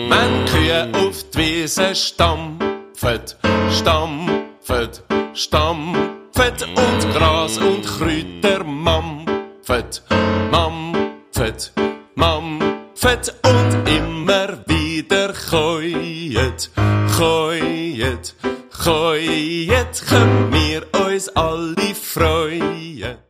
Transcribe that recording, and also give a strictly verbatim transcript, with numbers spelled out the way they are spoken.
Wenn Kühe auf die Wiese stampfen, stampfen, stampfen und Gras und Kräuter mampfen, mampfen, mampfen und immer wieder käuet, käuet, käuet, können wir uns alle freuen.